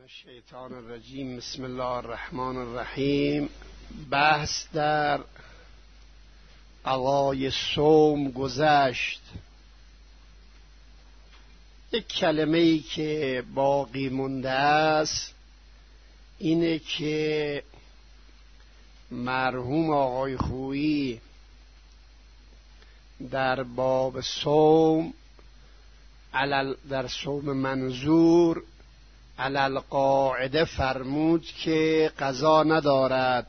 الشیطان الرجیم. بسم الله الرحمن الرحیم. بحث در قضای صوم گذشت. یک کلمه‌ای که باقی مونده است اینه که مرحوم آقای خویی در باب صوم در صوم منظور علل قاعده فرمود که قضا ندارد،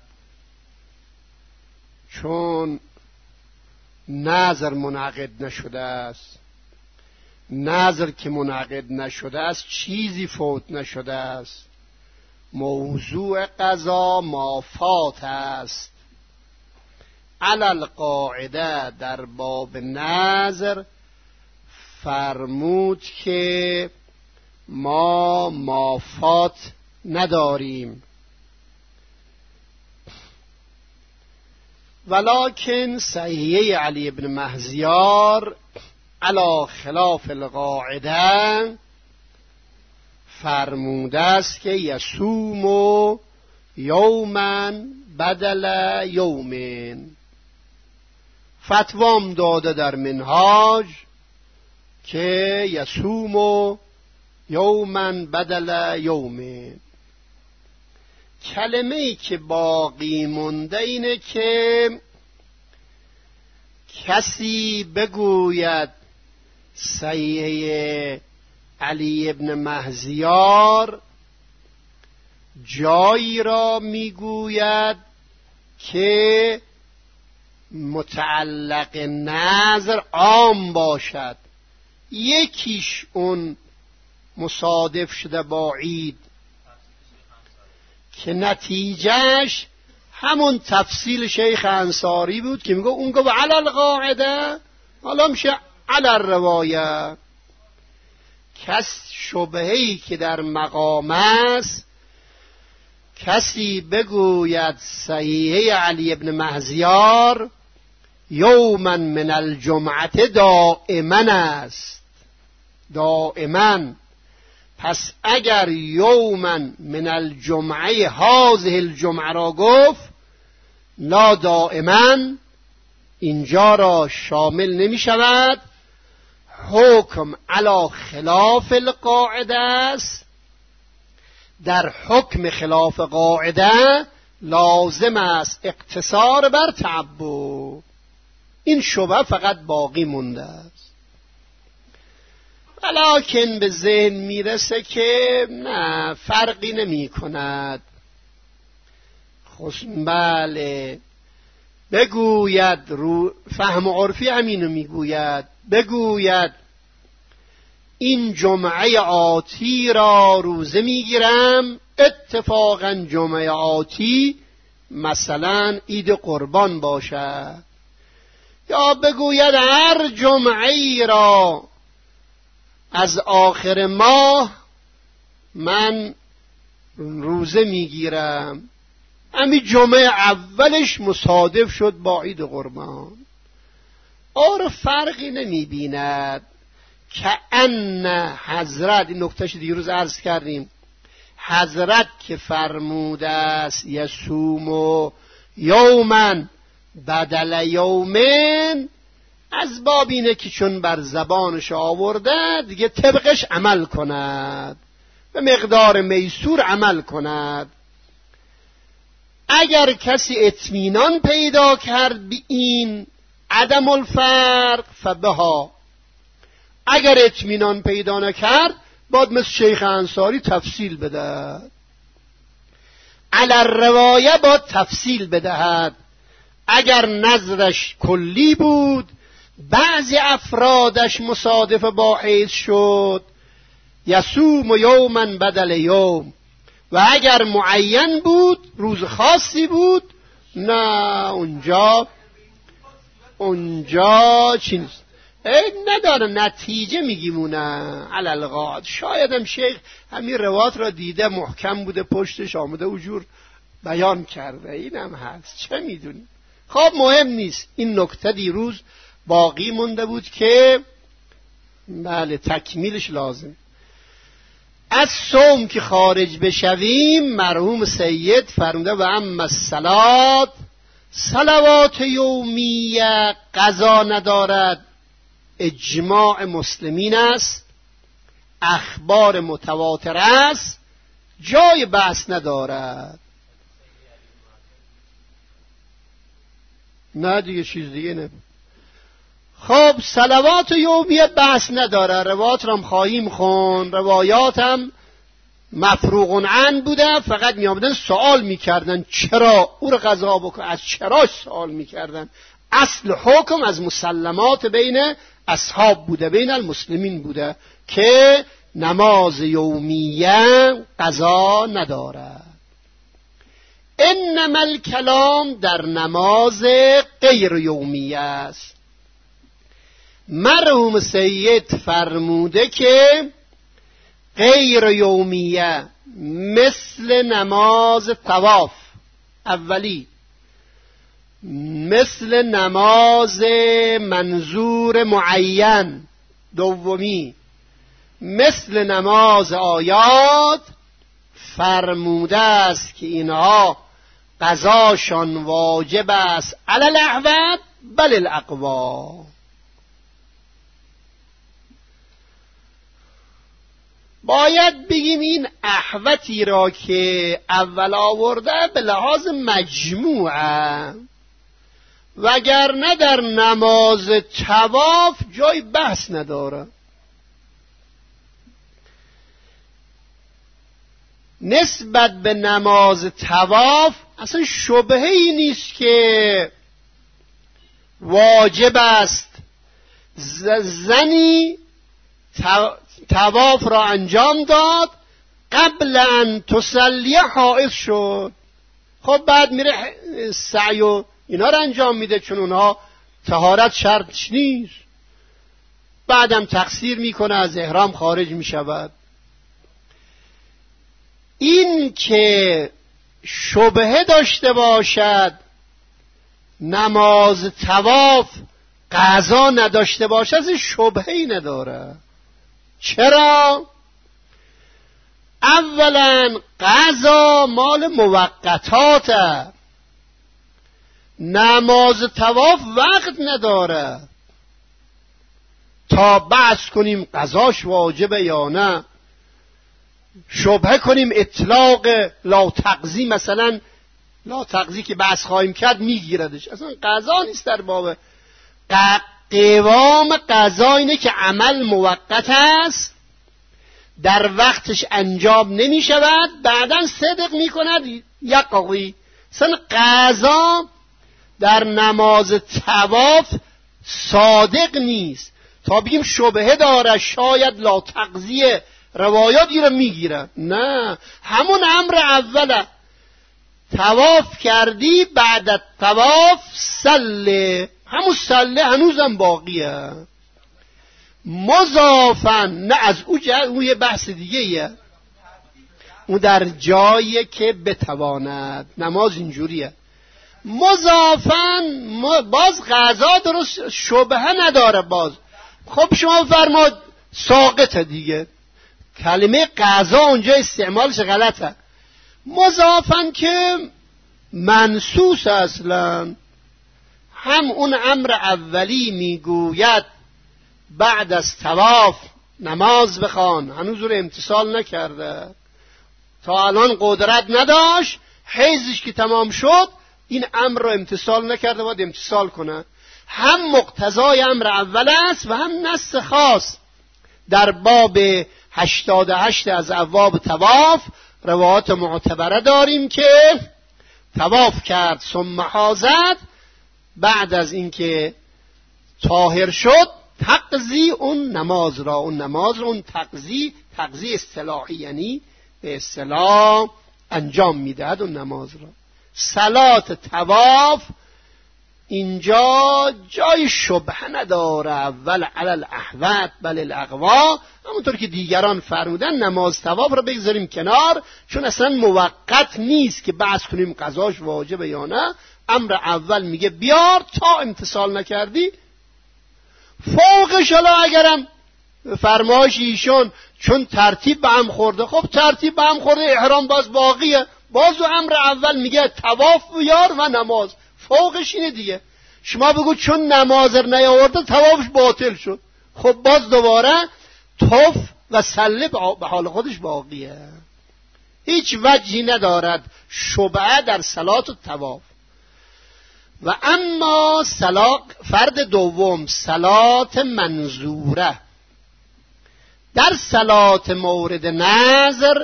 چون نظر منعقد نشده است. نظر که منعقد نشده است چیزی فوت نشده است. موضوع قضا ما فات است. علل قاعده در باب نظر فرمود که ما مافات نداریم، ولکن صحیحه علی بن مهزیار علی خلاف القاعده فرموده است که یصوم یوما بدل یوم. فتوام داده در منهاج که یصوم یوما بدل یوم. کلمه‌ای که باقی مونده اینه که کسی بگوید صحیحه علی ابن مهزیار جایی را میگوید که متعلق نظر عام باشد، یکیش اون مصادف شده با عید که نتیجهش همون تفصیل شیخ انصاری بود که میگه اون گفت علی القاعده، حالا میشه علی الروایه. کس شبهه‌ای که در مقام است کسی بگوید صحیحه علی ابن مهزیار یوما من الجمعه دائما است، دائما. پس اگر یوما من الجمعه هذه الجمعه را گفت لا دائما، اینجا را شامل نمی شود. حکم علی خلاف القاعده است. در حکم خلاف قاعده لازم است اقتصار بر تعبد. این شبهه فقط باقی مونده است. ولیکن به ذهن میرسه که نه، فرقی نمی کند. بله، بگوید رو فهم عرفی همینو میگوید، بگوید این جمعه آتی را روزه میگیرم، اتفاقا جمعه آتی مثلا عید قربان باشد، یا بگوید هر جمعه را از آخر ماه من روزه میگیرم، همین جمعه اولش مصادف شد با عید قربان. آره فرقی نمیبیند. که ان حضرت، این نکتهش دیروز عرض کردیم، حضرت که فرموده است یصوم یوما بدل یومن، از باب اینه که چون بر زبانش آورده دیگه طبقش عمل کند، به مقدار میسور عمل کند. اگر کسی اطمینان پیدا کرد به این عدم الفرق فبها، اگر اطمینان پیدا نکرد باید مثل شیخ انصاری تفصیل بدهد. علی الروایه باید تفصیل بدهد. اگر نظرش کلی بود بعضی افرادش مصادف با عید شد یصوم یوما بدل یوم، و اگر معین بود روز خاصی بود نه، اونجا چیز نداره، نتیجه میگیمونه علی القاعده. شاید هم شیخ همین روایت را دیده محکم بوده پشتش آمده و جور بیان کرده، اینم هست، چه میدونی. خب مهم نیست. این نکته دیروز باقی مونده بود که بله تکمیلش لازم. از صوم که خارج بشویم مرحوم سید فرموده و اما الصلات، صلوات یومیه قضا ندارد، اجماع مسلمین است، اخبار متواتر است، جای بحث ندارد. نه دیگه چیز دیگه نه. خب صلوات یومیه بحث نداره، روایات هم خواهیم خون، روایات هم مفروغ عن بوده، فقط می آمدن سوال میکردن چرا او رو قضا بکن، از چراش سوال میکردن. اصل حکم از مسلمات بین اصحاب بوده، بین المسلمین بوده که نماز یومیه قضا ندارد. انما الکلام در نماز غیر یومیه است. مرحوم سید فرموده که غیر یومیه مثل نماز طواف اولی، مثل نماز منظور معین دومی، مثل نماز آیات، فرموده است که اینها قضاشان واجب است علی الاحوط بل الاقوا. باید بگیم این احوطی را که اول آورده به لحاظ مجموعه، وگرنه در نماز طواف جای بحث نداره. نسبت به نماز طواف اصلا شبهه‌ای نیست که واجب است زنی طواف را انجام داد قبل ان تصلی حائض شد. خب بعد میره سعی و اینا را انجام میده چون اونها طهارت شرطش نیست، بعدم تقصیر میکنه، از احرام خارج میشود. این که شبهه داشته باشد نماز طواف قضا نداشته باشد از شبهه‌ای نداره. چرا؟ اولا قضا مال موقتاته، نماز طواف وقت نداره تا بحث کنیم قضاش واجبه یا نه، شبهه کنیم اطلاق لا تقضی، مثلا لا تقضی که بحث خواهیم کرد میگیردش، اصلا قضا نیست در باب. قوام قضا اینه که عمل موقت است، در وقتش انجام نمی شود، بعداً صدق می کند یقضی. اصلا قضا در نماز طواف صادق نیست تا بگیم شبهه داره شاید لا تقضی روایاتی رو میگیره. نه، همون امر اوله، طواف کردی بعد طواف سله، همون سله هنوزم باقیه مضافن، نه از او یه بحث دیگه ایه، او در جایی که بتواند. نماز اینجوریه مضافن، باز قضا درست شبهه نداره. باز خب شما فرماد ساقطه دیگه، کلمه قضا اونجا استعمالش غلطه. مضافن که منسوس اصلا، هم اون امر اولی میگوید بعد از طواف نماز بخوان، هنوز رو امتثال نکرده، تا الان قدرت نداشت، حیضش که تمام شد این امر رو امتثال نکرده، باید امتثال کنه. هم مقتضای امر اول است و هم نص خاص. در باب 88 از ابواب طواف روایات معتبره داریم که طواف کرد ثم حاضت، بعد از اینکه طاهر شد تقضی اون نماز را، اون تقضی اصطلاحی، یعنی به اصطلاح انجام میدهد اون نماز را. صلات طواف اینجا جای شبهه نداره، اول علی الاحوط بل الاقوا، همونطور که دیگران فرمودن نماز طواف را بگذاریم کنار، چون اصلا موقت نیست که بحث کنیم قضاش واجبه یا نه. امر اول میگه بیار، تا امتثال نکردی فوقش، حالا اگرم فرمایش ایشون چون ترتیب به هم خورده، خب ترتیب به هم خورده، احرام باز باقیه، باز و امر اول میگه طواف بیار و نماز، فوقش اینه دیگه. شما بگو چون نماز رو نیاورده طوافش باطل شد، خب باز دوباره طواف و سله به حال خودش باقیه. هیچ وجهی ندارد شبهه در صلات و طواف. و اما فرد دوم، صلات منظوره. در صلات مورد نظر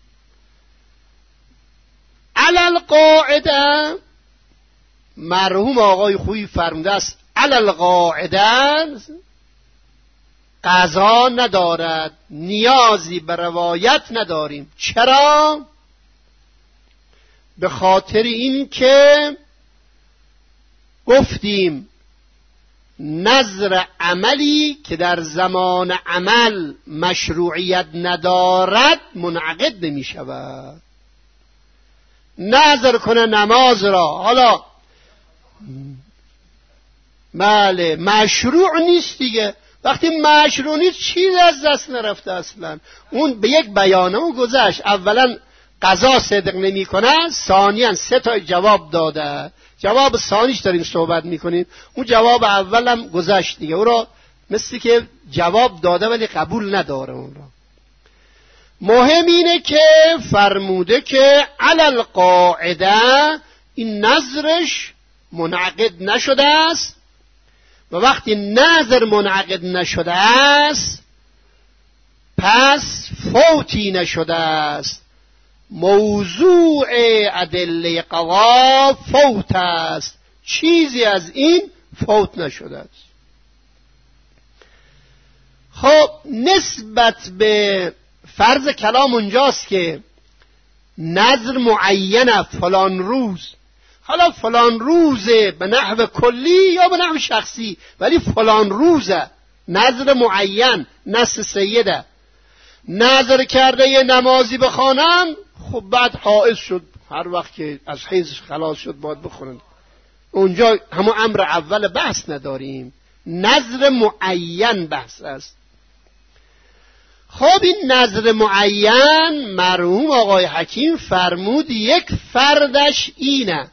علل قاعده، مرحوم آقای خویی فرموده است علل قاعده قضا ندارد، نیازی به روایت نداریم. چرا؟ به خاطر این که گفتیم نظر عملی که در زمان عمل مشروعیت ندارد منعقد نمی شود. نظر کنه نماز را، حالا بله مشروع نیست دیگه، وقتی مشروع نیست چیز از دست نرفته اصلا. اون به یک بیانه او گذشت، اولا قضا صدق نمی کنه، ثانیاً 3 تا جواب داده، جواب ثانیش داریم صحبت میکنیم، اون جواب اولم گذشت دیگه، او را مثل که جواب داده ولی قبول نداره اون را. مهم اینه که فرموده که علل قاعده این نظرش منعقد نشده است، و وقتی نظر منعقد نشده است پس فوتی نشده است. موضوع ادله قضا فوت است، چیزی از این فوت نشده است. خب نسبت به فرض کلام اونجاست که نظر معینه فلان روز، حالا فلان روزه به نحو کلی یا به نحو شخصی، ولی فلان روزه، نظر معین، نص سیده. نظر کرده یه نمازی بخوانم، خب بعد حائض شد، هر وقت که از حیض خلاص شد باید بخونن، اونجا همون امر اول بحث نداریم، نظر معین بحث است. خب این نظر معین مرحوم آقای حکیم فرمود یک فردش اینه،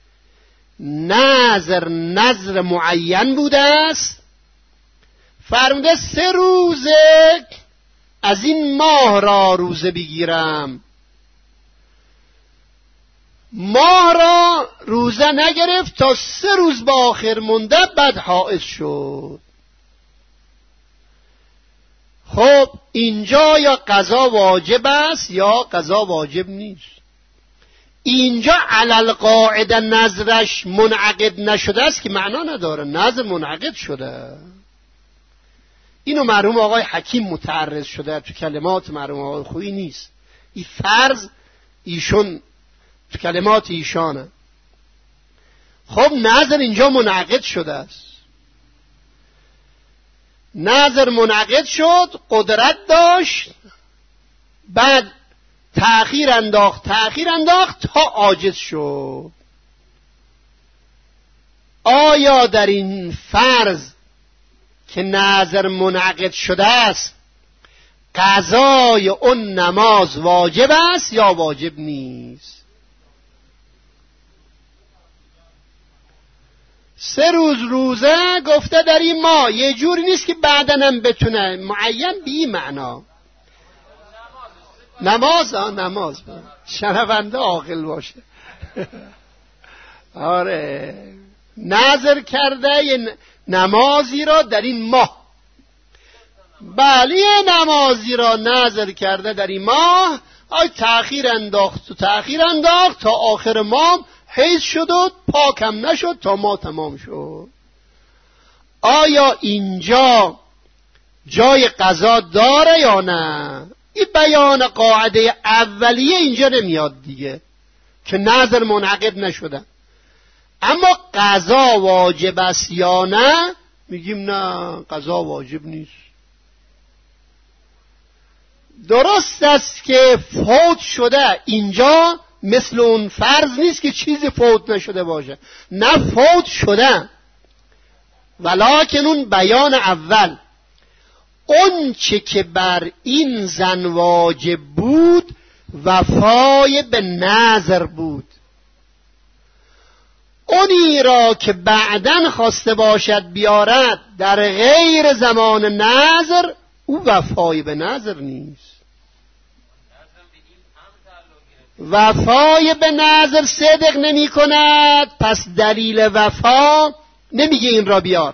نظر معین بوده است، فرموده 3 روزه از این ماه را روزه بگیرم، ماه را روزه نگرفت تا 3 روز با آخر مونده، بعد حائض شد. خب اینجا یا قضا واجب است یا قضا واجب نیست. اینجا علل قاعده نظرش منعقد نشده است که معنا نداره، نظر منعقد شده. اینو مرحوم آقای حکیم متعرض شده، تو کلمات مرحوم آقای خویی نیست، این فرض ایشون تو کلمات ایشانه. خب نظر اینجا منعقد شده است، نظر منعقد شد، قدرت داشت، بعد تأخیر انداخت تا عاجز شد. آیا در این فرض که نظر منعقد شده است قضای اون نماز واجب است یا واجب نیست؟ 3 روز روزه گفته در این ماه، یه جوری نیست که بعدنم بتونه، معین به این معنا. نماز شنونده عاقل باشه. آره نظر کرده یه نمازی را در این ماه، بله نمازی را نظر کرده در این ماه، تأخیر انداخت تا آخر ماه حیض شد و پاکم نشد تا ماه تمام شد. آیا اینجا جای قضا داره یا نه؟ این بیان قاعده اولیه اینجا نمیاد دیگه که نظر منعقد نشده. اما قضا واجب است یا نه؟ میگیم نه، قضا واجب نیست. درست است که فوت شده، اینجا مثل اون فرض نیست که چیزی فوت نشده باشه، نه فوت شده، ولکن اون بیان اول اون چه که بر این زن واجب بود وفای به نذر بود. اونی را که بعدن خواسته باشد بیارد در غیر زمان نذر، او وفای به نذر نیست. وفای به نذر صدق نمی کند، پس دلیل وفا نمیگه این را بیار.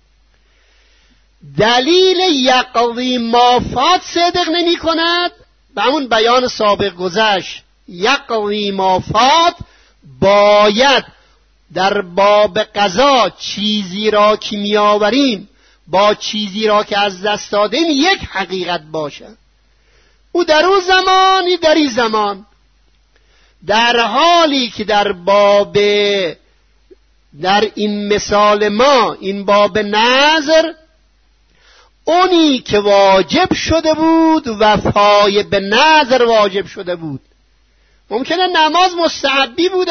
دلیل یقضی ما فات صدق نمی کند، به همون بیان سابق گذشت. یقضی ما فات باید در باب قضا چیزی را که میآوریم با چیزی را که از دست دادیم یک حقیقت باشه. او در اون زمانی در این زمان، در حالی که در این مثال ما این باب نذر اونی که واجب شده بود وفای به نذر واجب شده بود. ممکنه نماز مستحبی بود،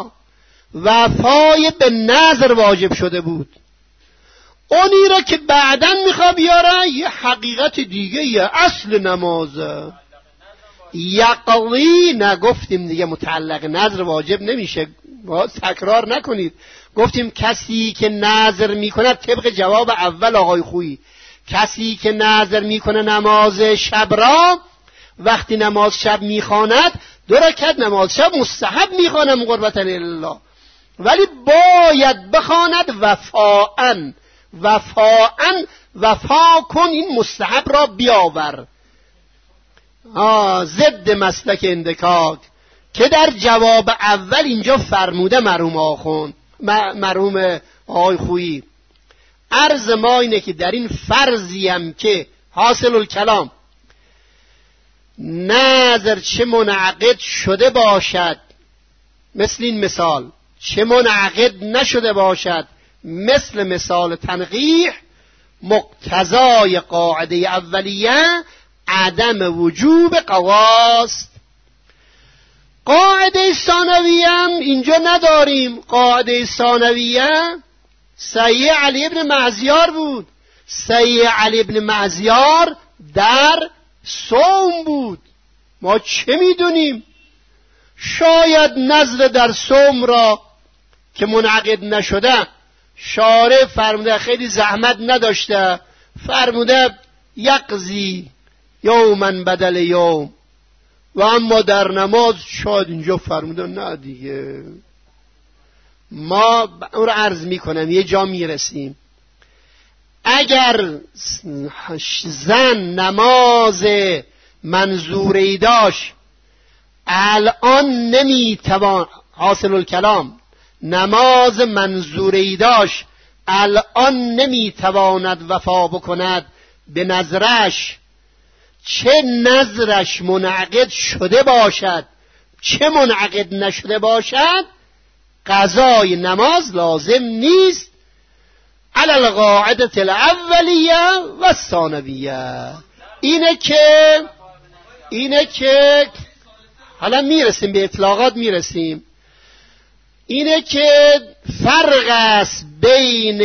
وفای به نذر واجب شده بود. اونی را که بعداً میخوا بیاره یه حقیقت دیگه، یه اصل نمازه. یقضی نگفتیم دیگه، متعلق نذر واجب نمیشه، تکرار نکنید. گفتیم کسی که نذر میکنه طبق جواب اول آقای خویی، کسی که نذر میکنه نماز شب را وقتی نماز شب میخواند 2 رکعت نماز شب مستحب میخوانم قربتا الله، ولی باید بخواند وفا کن، این مستحب را بیاور. ضد مسلک اندکاک که در جواب اول اینجا فرموده مرحوم آقای خویی. عرض ما اینه که در این فرضی هم که حاصل الکلام نظر چه منعقد شده باشد مثل این مثال، چه منعقد نشده باشد مثل مثال تنقیح، مقتضای قاعده اولیه عدم وجوب قواست. قاعده ثانویه هم اینجا نداریم. قاعده ثانویه سیع علی ابن معزیار بود. سیع علی ابن معزیار در صوم بود. ما چه میدونیم؟ شاید نظر در صوم را که منعقد نشده شارع فرموده، خیلی زحمت نداشته، فرموده یقضی یومن بدل یوم، و اما در نماز شاید اینجا فرموده نه دیگه. ما اون رو عرض میکنم، یه جا میرسیم. اگر زن نماز منظوری داشت الان نمیتوان، حاصل الکلام نماز منظوری داشت الان نمیتواند وفا بکند به نظرش، چه نظرش منعقد شده باشد چه منعقد نشده باشد، قضای نماز لازم نیست. علی القاعده الاولیه و الثانویه. اینه که حالا میرسیم به اطلاقات، میرسیم. اینه که فرق است بین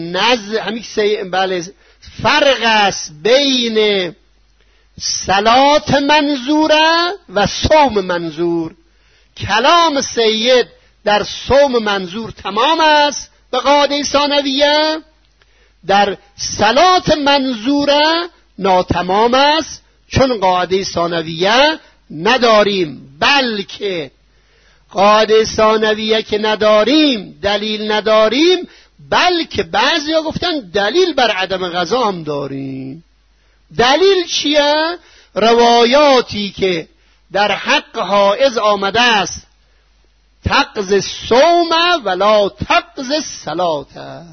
فرق است بین صلات منظوره و صوم منظور. کلام سید در صوم منظور تمام است به قاعده ثانویه، در صلات منظوره ناتمام است چون قاعده ثانویه نداریم. بلکه قاعده ثانویه که نداریم، دلیل نداریم، بلکه بعضیا گفتن دلیل بر عدم قضا هم داریم. دلیل چیه؟ روایاتی که در حق حائض آمده است تقضی الصوم ولا تقضی الصلاة،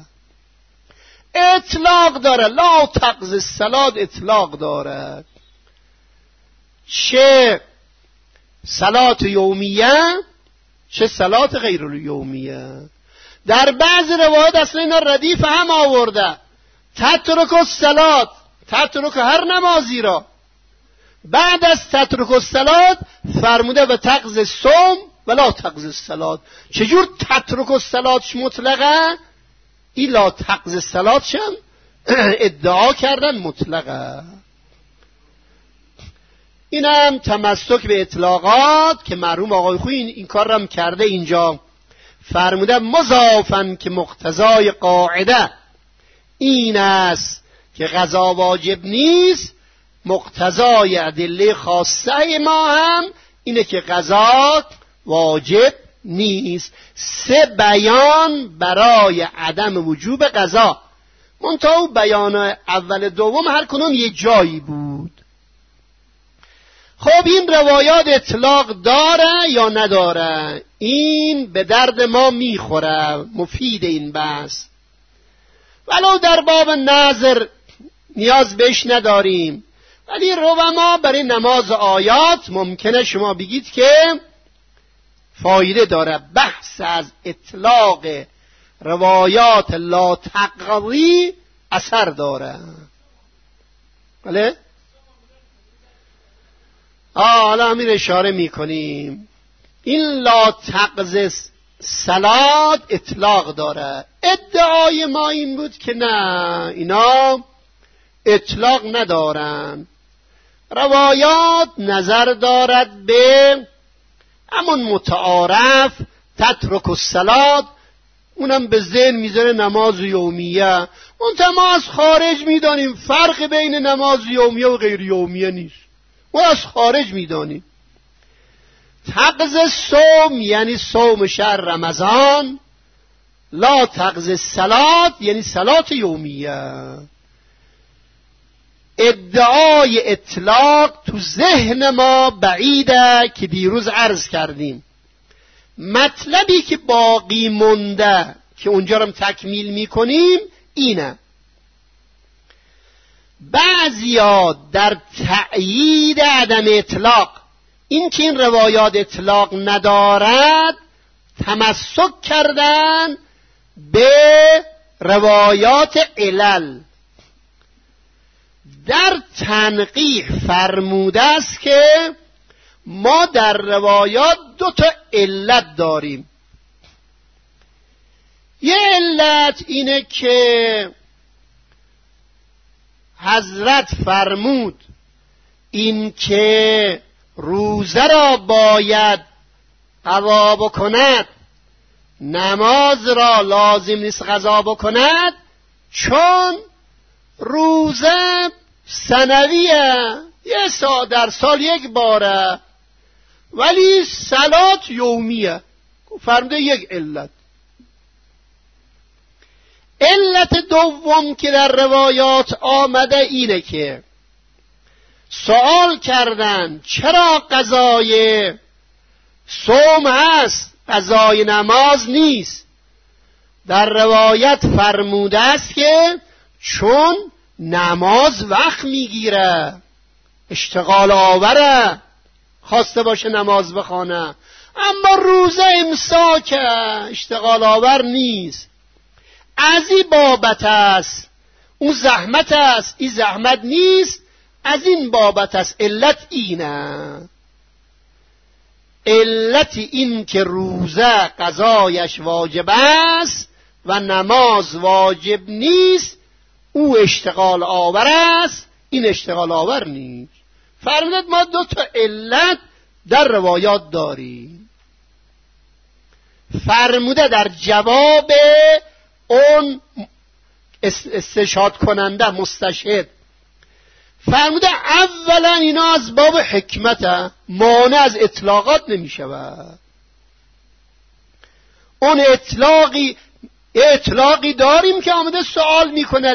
اطلاق داره. لا تقضی الصلاة اطلاق داره، چه صلات یومیه چه صلات غیر الیومیه. در بعض روایات اصلا اینا ردیف هم آورده، تترک الصلاة، تترک هر نمازی را. بعد از تترک الصلاة فرموده و تقضی الصوم ولا تقضی الصلاة. چجور تترک الصلاة مطلقه؟ این لا تقضی الصلاة شم ادعا کردن مطلقه. اینم تمسک به اطلاقات که مرحوم آقای خویی این کار رو هم کرده. اینجا فرموده مضافن که مقتضای قاعده این است که قضا واجب نیست، مقتضای ادله خاصه ما هم اینه که قضا واجب نیست. 3 بیان برای عدم وجوب قضا، منتها بیان اول دوم هر کدوم یه جایی بود. خب این روایات اطلاق داره یا نداره؟ این به درد ما میخوره، مفید این بحث. ولو در باب نظر نیاز بهش نداریم، ولی روما برای نماز آیات ممکنه شما بگید که فایده داره. بحث از اطلاق روایات لا تقضی اثر داره. بله؟ حالا همین اشاره میکنیم. این لا تقضی صلات اطلاق داره. ادعای ما این بود که نه، اینا اطلاق ندارن. روایات نظر دارد به همون متعارف تترک الصلات، اونم به ذهن میذاره نماز یومیه. منتها ما از خارج میدانیم فرق بین نماز یومیه و غیر یومیه نیست، ما از خارج میدانیم. تقضی صوم یعنی صوم شهر رمضان، لا تقضی صلات یعنی صلات یومیه. ادعای اطلاق تو ذهن ما بعیده که دیروز عرض کردیم. مطلبی که باقی مونده که اونجا رو تکمیل میکنیم اینه: بعضیا در تأیید عدم اطلاق، این که این روایات اطلاق ندارد، تمسک کردن به روایات علل. در تنقیح فرموده است که ما در روایات 2 علت داریم. یه علت اینه که حضرت فرمود این که روزه را باید قضا بکند، نماز را لازم نیست قضا بکند، چون روزه سنویه، یه سال در سال 1 باره، ولی صلات یومیه. فرموده یک علت. علت دوم که در روایات آمده اینه که سوال کردن چرا قضای صوم هست قضای نماز نیست؟ در روایت فرموده است که چون نماز وقت میگیره، اشتغال آوره، خواسته باشه نماز بخونه، اما روزه امساکه، اشتغال آور نیست. از این بابت است، اون زحمت است، این زحمت نیست، از این بابت است. علت اینه، علت این که روزه قضایش واجب است و نماز واجب نیست، او اشتغال آور است، این اشتغال آور نیست. فرمودند ما 2 علت در روایات داریم. فرموده در جواب اون استشهاد کننده مستشهد، فرموده اولا اینا از باب حکمت مانع از اطلاقات نمی شود. اون اطلاقی داریم که آمده سوال میکنه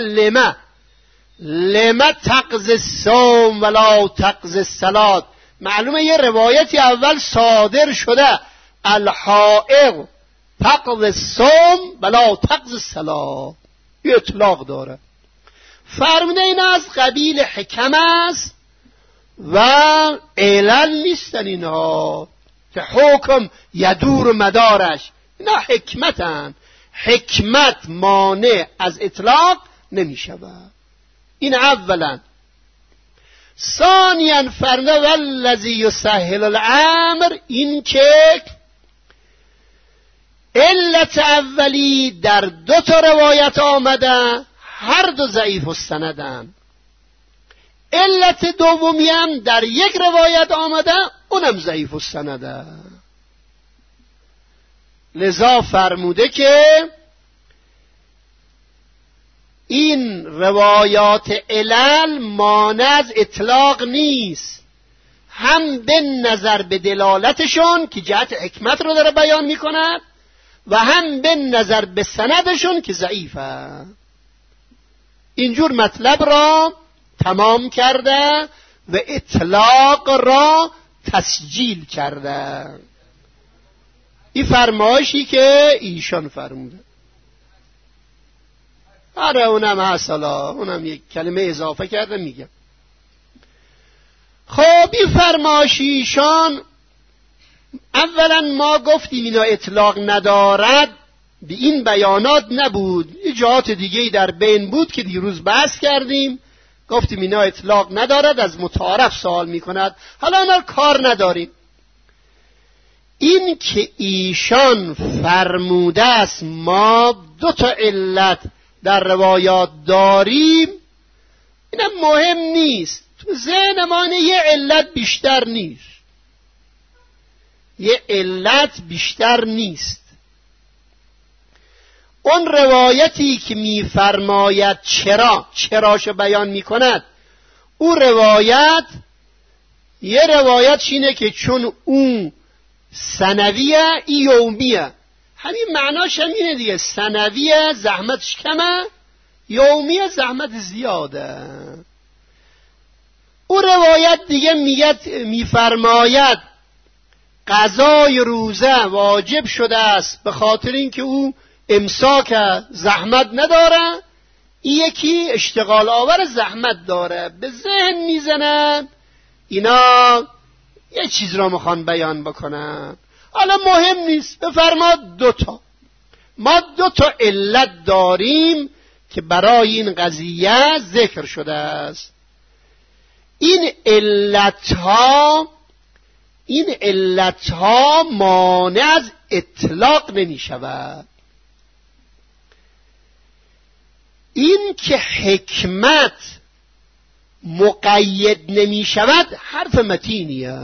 لما تقضی الصوم ولا تقضی الصلات. معلومه یه روایتی اول صادر شده الحائض تقضی الصوم ولا تقضی الصلات، یه اطلاق داره. فرموده این از قبیل حکم است و علل نیستن اینها که حکم یدور مدارش، اینا حکمتن. حکمت مانع از اطلاق نمی شود. این اولا. ثانیا فرموده والذی یسهل الامر، این که علت اولی در 2 روایت آمده، هر دو ضعیف السندن. علت دومی هم در یک روایت آمده، اونم ضعیف السنده. لذا فرموده که این روایات علل مانع از اطلاق نیست، هم به نظر به دلالتشون که جهت حکمت رو داره بیان میکند و هم به نظر به سندشون که ضعیفه. اینجور مطلب را تمام کرده و اطلاق را تسجیل کرده. این فرمایشی که ایشان فرموده. آره اونم هست، حالا اونم یک کلمه اضافه کرده میگم. خب این فرمایش ایشان، اولا ما گفتیم اینا اطلاق ندارد، به این بیانات نبود، یه جهات دیگه در بین بود که دیروز بحث کردیم، گفتیم اینا اطلاق ندارد، از متعارف سوال میکند. حالا اینا کار نداریم. این که ایشان فرموده است ما 2 علت در روایات داریم، اینم مهم نیست. تو ذهن ما یه علت بیشتر نیست، یه علت بیشتر نیست. اون روایتی که میفرماید چراشو بیان میکند، اون روایت یه روایت اینه که چون اون سنویه ای یومیه، همین معناش همینه دیگه. سنویه زحمتش کمه، یومیه زحمت زیاده. اون روایت دیگه میفرماید قضای روزه واجب شده است به خاطر اینکه او امساک زحمت نداره، این یکی اشتغال آور زحمت داره. به ذهن میزنن اینا یه چیز را میخوان بیان بکنن. حالا مهم نیست، بفرماد 2 ما 2 علت داریم که برای این قضیه ذکر شده است. این علتها مانع از اطلاق نمی شود. این که حکمت مقید نمی شود حرف متینیه.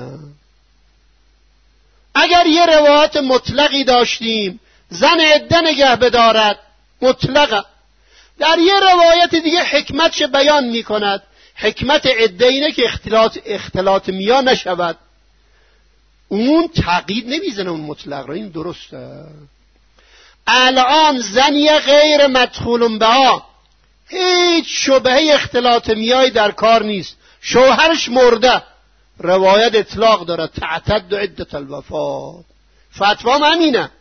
اگر یه روایت مطلقی داشتیم زن عده نگه بدارد، مطلقه، در یه روایت دیگه حکمتش بیان می کند، حکمت عده اینه که اختلاط میا نشود، اون تقیید نمیزنه اون مطلق را. این درسته. الان زنی غیر مدخول بها، هیچ شبهه اختلاط میایی در کار نیست، شوهرش مرده، روایت اطلاق داره تعتد عدت الوفات، فتوا همینه.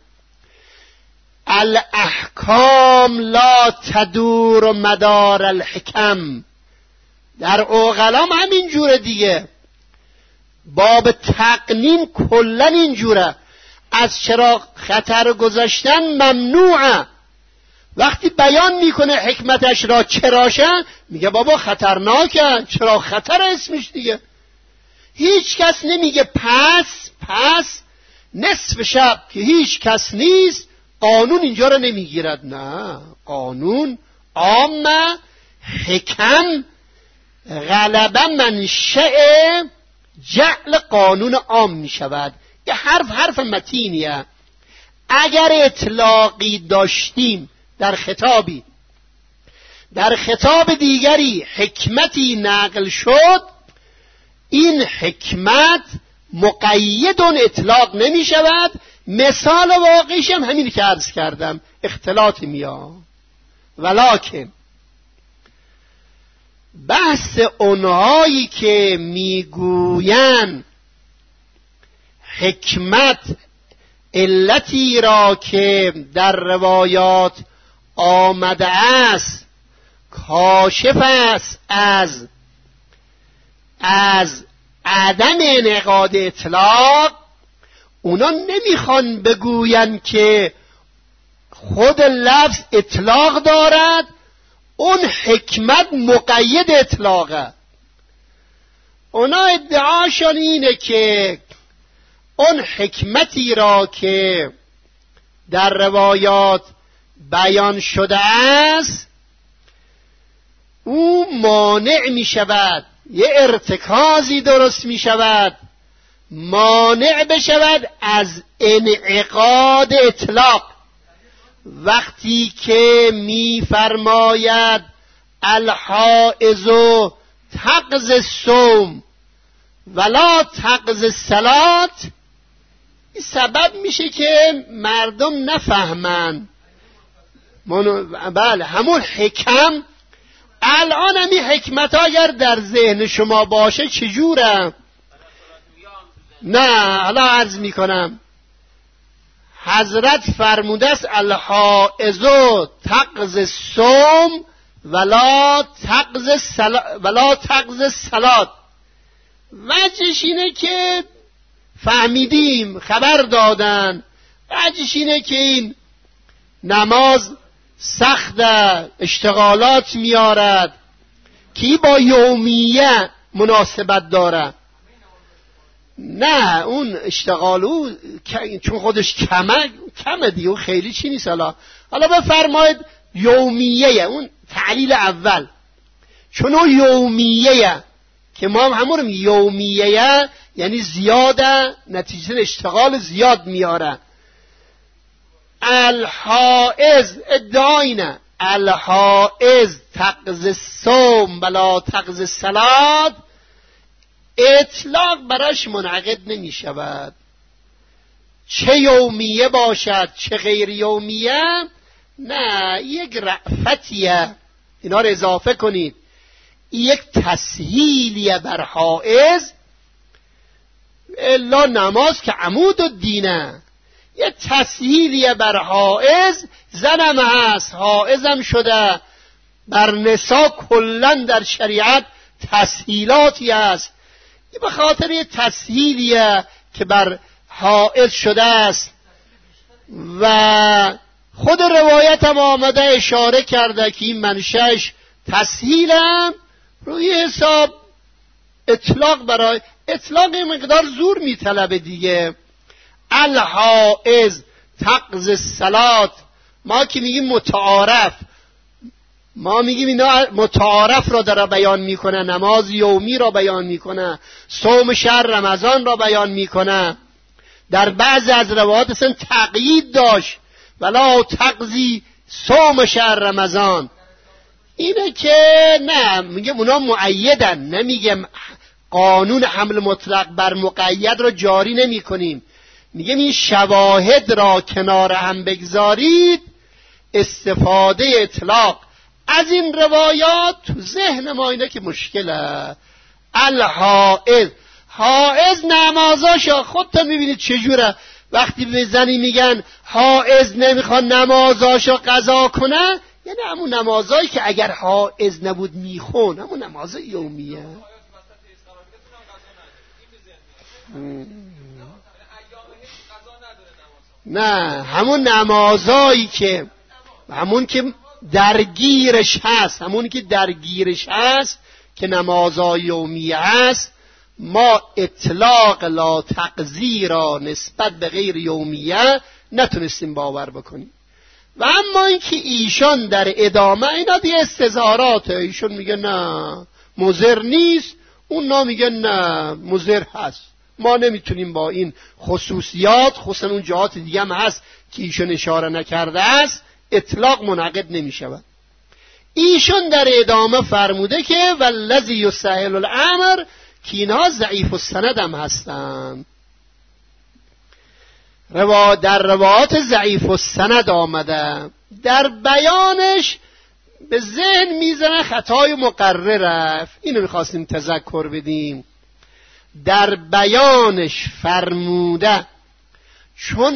الاحکام لا تدور مدار الحکم، در عقلا همین جوره دیگه. باب تقنین کلن این جوره، از چراغ خطر گذاشتن ممنوعه. وقتی بیان میکنه حکمتش را چراشه، میگه بابا خطرناکه، چراغ خطر اسمش دیگه. هیچ کس نمیگه پس نصف شب که هیچ کس نیست قانون اینجا رو نمیگیرد. نه، قانون عامه، حکم غلبه منشأ جعل قانون عام می شود. یه حرف متینیه. اگر اطلاقی داشتیم در خطابی، در خطاب دیگری حکمتی نقل شد، این حکمت مقید اطلاق نمی شود. مثال واقعیش هم همین که عرض کردم، اختلاط میاد. ولکن بحث اونهایی که میگوین حکمت علتی را که در روایات آمده است کاشف است از عدم انعقاد اطلاق، اونا نمیخوان بگوین که خود لفظ اطلاق دارد، اون حکمت مقید اطلاقه. اونا ادعاشون اینه که اون حکمتی را که در روایات بیان شده است او مانع می شود، یه ارتکازی درست می شود، مانع بشود از انعقاد اطلاق. وقتی که می فرماید الحائض تقضی الصوم ولا تقضی الصلاة، این سبب میشه که مردم نفهمن. بله همون حکم. الان هم این حکمت ها اگر در ذهن شما باشه چجوره؟ نه حالا عرض میکنم. حضرت فرموده است الحائض تقضی الصوم ولا تقضی الصلاة. وجهش اینه که فهمیدیم، خبر دادن، وجهش اینه که این نماز سخت اشتغالات میارد که با یومیه مناسبت داره. نه اون اشتغالو چون خودش کمه دیگه، خیلی چی نیست. حالا بفرمایید یومیه، اون تعلیل اول، چون اون یومیه که ما هم همون یومیه یعنی زیاده، نتیجه اشتغال زیاد میاره. الحائض ادعاینا الحائض تقضی الصوم ولا تقضی الصلاة، اطلاق براش منعقد نمی شود، چه یومیه باشد چه غیر یومیه. نه یک رأفتیه، اینا رو اضافه کنید، یک تسهیلیه بر حائض. الا نماز که عمود الدینه، یه تسهیلیه بر حائض. زنم هست حائضم شده، بر نسا کلن در شریعت تسهیلاتی هست، به خاطر یه تسهیلیه که بر حائض شده است. و خود روایت هم آمده اشاره کرده که این منشأش تسهیلم، روی حساب اطلاق برای اطلاق مقدار زور میطلبه دیگه. الحائض تقضی الصلاة، ما که میگیم متعارف، ما میگیم اینا متعارف را داره بیان میکنه، نماز یومی را بیان میکنه، صوم شهر رمضان را بیان میکنه. در بعضی از روایات اصلا تقیید داشت، ولا تقضی صوم شهر رمضان. اینه که نه میگم اونا مؤیدن، نمیگم قانون حمل مطلق بر مقید را جاری نمی کنیم، میگم این شواهد را کنار هم بگذارید، استفاده اطلاق از این روایات تو ذهن ما اینه که مشکله. الحائض، حائض نمازاشا خودتا میبینید چجوره. وقتی به زنی میگن حائض نمیخواد نمازاشا قضا کنه، یعنی همون نمازایی که اگر حائض نبود میخون، همون نماز یومیه. نه همون نمازایی که همون که درگیرش هست، همون که درگیرش هست که نمازای یومیه هست، ما اطلاق لا تقضی را نسبت به غیر یومیه نتونستیم باور بکنیم. و اما اینکه ایشان در ادامه اینا دیگه استظهاراته، ایشون میگه نه مضر نیست، اون میگه نه مضر هست. ما نمیتونیم با این خصوصیات، خصوصا اون جهات دیگه هم هست که ایشون اشاره نکرده است، اطلاق منعقد نمیشود. ایشون در ادامه فرموده که والذی یسهل الامر، که اینها ضعیف السند هم هستند. در روایات ضعیف السند آمده، در بیانش به ذهن میزنه خطای مقرره، اینو میخواستیم تذکر بدیم. در بیانش فرموده چون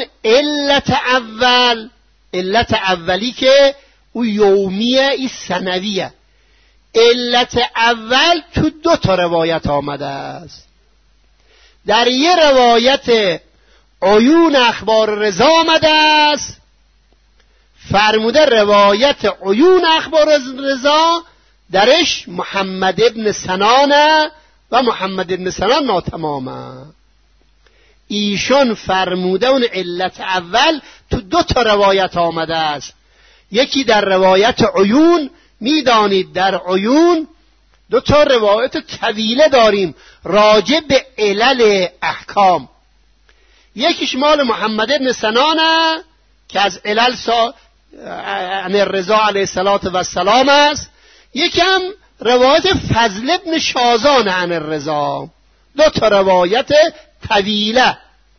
علت اولی که او یومیه، ای سنویه. علت اول تو 2 روایت آمده است. در یه روایت عیون اخبار رضا آمده است، فرموده روایت عیون اخبار رضا درش محمد ابن سنانه و محمد ابن سنان ناتمامه. ایشون فرموده اون علت اول تو 2 روایت آمده است. یکی در روایت عیون میدانید در عیون دو تا روایت طویله داریم راجع به علل احکام. یکیش مال محمد ابن سنانه که از علل عن الرضا علیه السلام است. یکی هم روایت فضل ابن شازان عن الرضا. دو تا روایت طویله.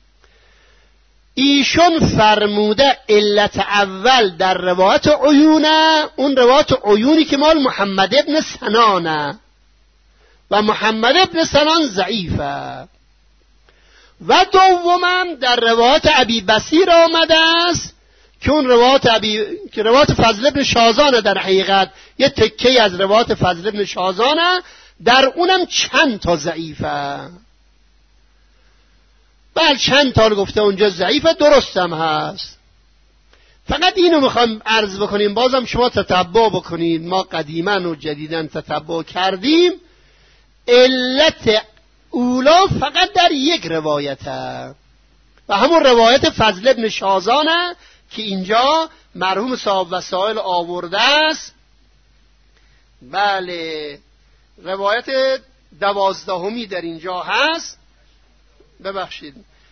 ایشون فرموده علت اول در روایت عیونه، اون روایت عیونی که مال محمد ابن سنانه و محمد ابن سنان ضعیفه. و دومم در روایت ابی بصیر آمده است که اون روایت فضل ابن شازانه، در حقیقت یه تکه از روایت فضل ابن شازانه، در اونم چند تا ضعیفه. بله چند تا گفته اونجا ضعیفه، درستم هست. فقط اینو میخوام عرض بکنیم، بازم شما تتبع بکنید. ما قدیما و جدیدن تتبع کردیم. علت اولا فقط در یک روایته و همون روایت فضل ابن شازانه که اینجا مرحوم صاحب وسائل آورده است. بله روایت 12 در اینجا هست. ببخشید،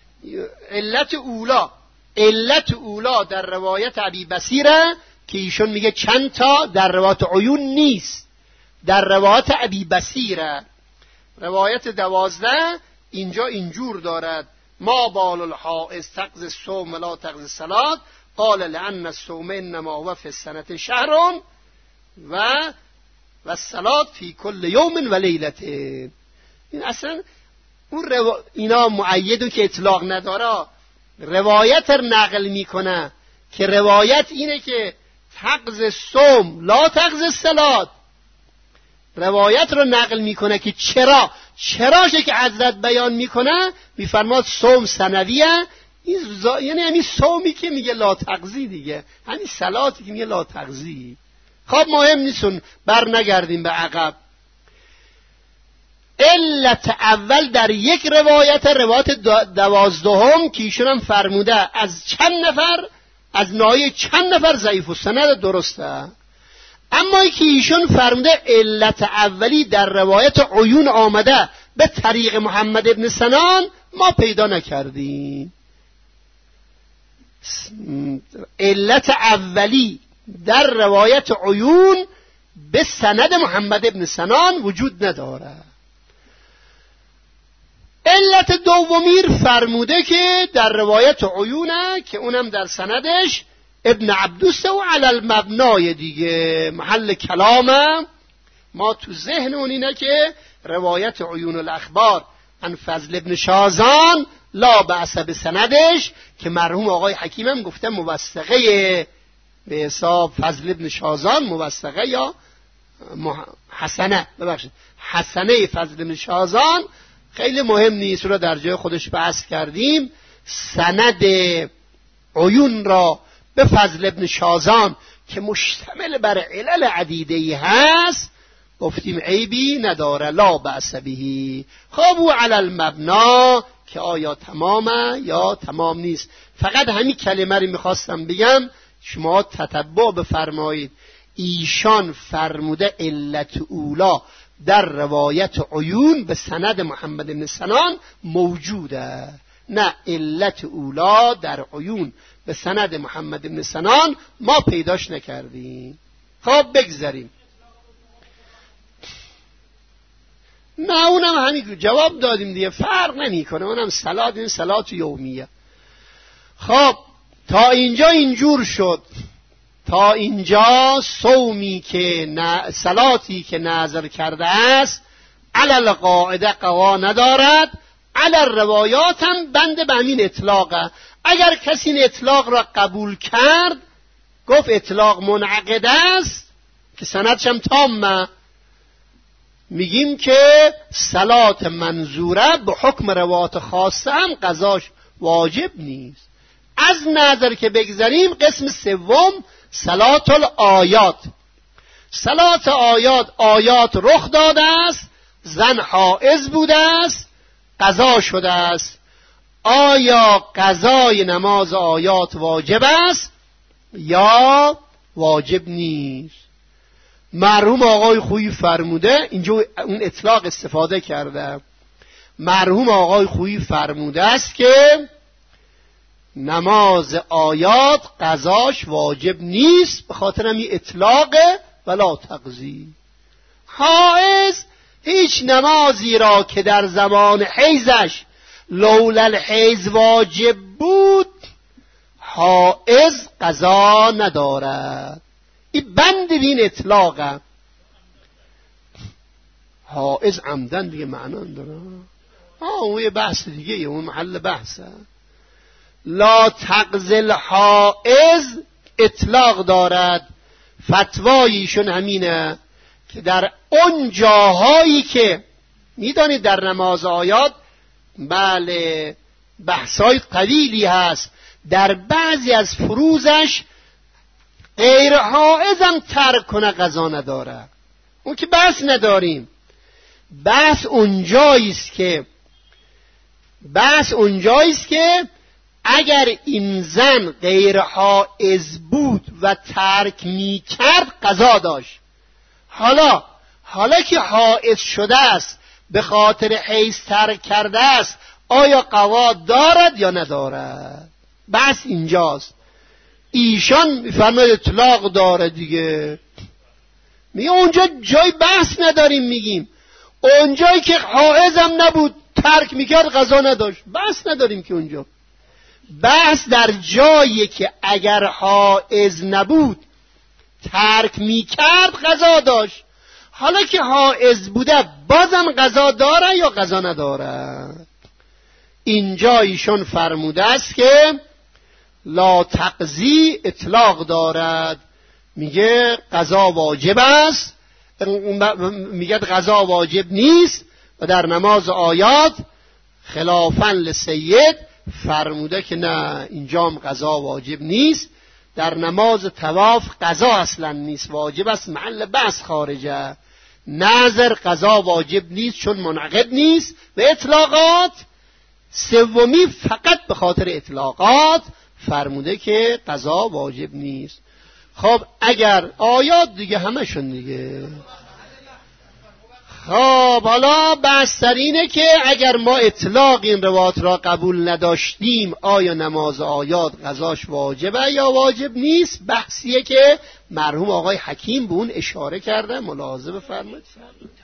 علت اولا در روایت ابی بصیره که ایشون میگه چند تا، در روایت عیون نیست، در روایت ابی بصیره. روایت 12 اینجا اینجور دارد: ما بال الحائض تقضی الصوم ولا تقضی الصلاة قال لأن الصوم انما هو فی السنة شهر و الصلاة فی کل یوم و لیلة. این اصلا اینا مؤیدو که اطلاق نداره، روایت نقل میکنه که روایت اینه که تقضی الصوم لا تقضی الصلاة. روایت رو نقل میکنه که چراشه که حضرت بیان میکنه، میفرماد صوم سنویه، یعنی همین صومی که میگه لا تقضی دیگه، همین صلاتی که میگه لا تقضی. خب مهم نیستون، بر نگردیم به عقب. علت اول در یک روایت 12 که ایشون هم فرموده از چند نفر، از ناحیه چند نفر ضعیف السند، درسته. اما که ایشون فرموده علت اولی در روایت عیون آمده به طریق محمد ابن سنان، ما پیدا نکردیم. علت اولی در روایت عیون به سند محمد ابن سنان وجود نداره. علت دومیر فرموده که در روایت عیونه که اونم در سندش ابن عبدوس و علی المبنای دیگه، محل کلامم ما تو ذهن اون اینه که روایت عیون الاخبار عن فضل ابن شازان لا بأس به سندش، که مرحوم آقای حکیمم گفته موثقه به حساب فضل ابن شازان، موثقه یا حسنه، ببخشید حسنه فضل ابن شازان خیلی مهم نیست، رو در جای خودش بحث کردیم. سند عیون را به فضل ابن شازان که مشتمل بر علل عدیده‌ای هست گفتیم عیبی نداره، لا بأس بهی. خب و علی المبنا که آیا تمامه یا تمام نیست. فقط همین کلمه رو میخواستم بگم، شما تتبع بفرمایید. ایشان فرموده علت اولا در روایت عیون به سند محمد بن سنان موجوده، نه علت اولا در عیون به سند محمد بن سنان ما پیداش نکردیم. خب بگذاریم. نه اونم همین جواب دادیم دیگه، فرق نمیکنه، اونم صلات، این صلات یومیه. خب تا اینجا اینجور شد، تا اینجا صومی که صلاتی که نظر کرده است علی القاعده قوا ندارد، علی الروایات هم بند به همین اطلاقه. اگر کسی این اطلاق را قبول کرد گفت اطلاق منعقد است که سندش هم تامه، میگیم که صلات منظوره به حکم روایات خاصه هم قضاش واجب نیست. از نظر که بگذاریم قسم سوم صلات الآیات. صلات آیات رخ داده است، زن حائض بوده است، قضا شده است. آیا قضای نماز آیات واجب است یا واجب نیست؟ مرحوم آقای خویی فرموده، اینجا اون اطلاق استفاده کرده، مرحوم آقای خویی فرموده است که نماز آیات قضاش واجب نیست، به خاطر همین اطلاقه ولا تقضی. حائض هیچ نمازی را که در زمان حیضش لولا الحیض واجب بود حائض قضا ندارد. این بند این اطلاقه. حائض عمدن دیگه معنا داره، اون یه بحث دیگه، اون محل بحثه. لا تقضی الحائض اطلاق دارد. فتواییشون همینه که در اون جاهایی که میدانید در نماز آیات بله بحثای قلیلی هست، در بعضی از فروزش غیر حائضم ترک کنه قضا نداره، اون که بحث نداریم. بحث اونجاییست که اگر این زن غیر حائض بود و ترک می کرد قضا داشت. حالا که حائض شده است به خاطر حیض ترک کرده است، آیا قضا دارد یا ندارد؟ بحث اینجاست. ایشان میفرماید اطلاق داره دیگه، میگه اونجا جای بحث نداریم، میگیم اونجایی که حائض هم نبود ترک میکرد قضا نداشت، بحث نداریم که اونجا. بحث در جایی که اگر حائض نبود ترک میکرد قضا داشت. حالا که حائض بوده بازم قضا داره یا قضا نداره؟ اینجا ایشون فرموده است که لا تقضی اطلاق دارد، میگه قضا واجب است، میگه قضا واجب نیست. و در نماز آیات خلافاً لسید فرموده که نه، اینجام قضا واجب نیست. در نماز طواف قضا اصلا نیست، واجب است، محل بحث خارجه. نظر قضا واجب نیست چون منعقد نیست. به اطلاقات سومی فقط به خاطر اطلاقات فرموده که قضا واجب نیست. خب اگر آیات دیگه همشون دیگه. خب حالا بحث سر اینه که اگر ما اطلاق این روایات را قبول نداشتیم آیا نماز آیات قضاش واجبه یا واجب نیست؟ بحثیه که مرحوم آقای حکیم به اون اشاره کرده، ملاحظه بفرمایید.